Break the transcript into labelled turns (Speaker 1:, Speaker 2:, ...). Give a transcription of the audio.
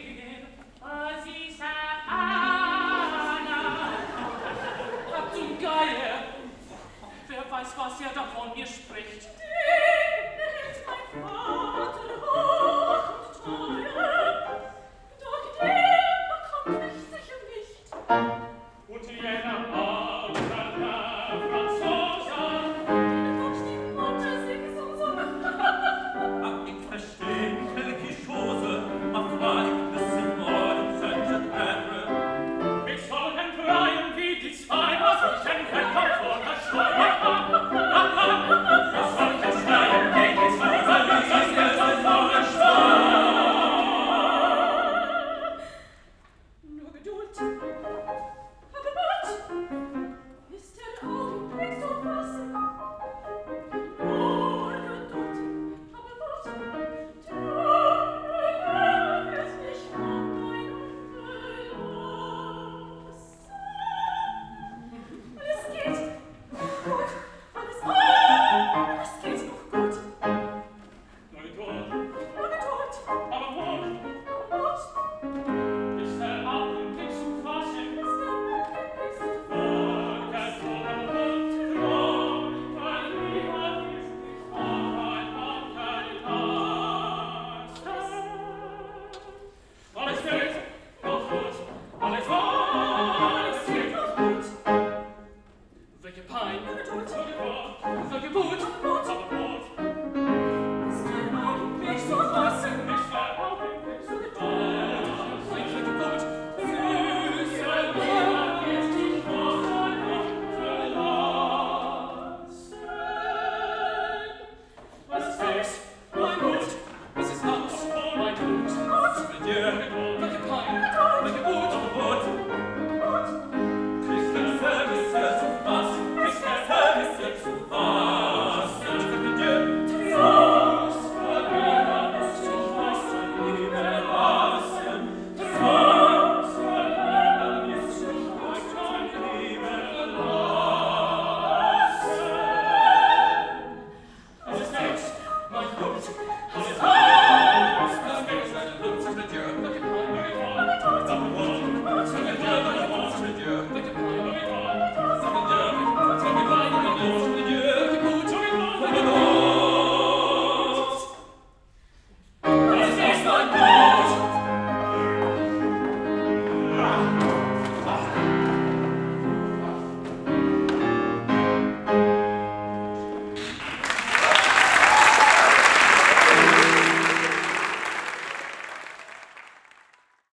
Speaker 1: Was er da von mir spricht.
Speaker 2: Ist mein Vater hoch und teuer, doch der bekommt mich sicher nicht.
Speaker 1: Und jener Außer Franzosen,
Speaker 2: durch die Mutter sich so
Speaker 3: ich verstehe quelque chose, ma foi, le Seigneur, Saint-Geneviève.
Speaker 1: ich soll entfreien wie die zwei, was ich entfernte von der Steuer.
Speaker 3: Yeah.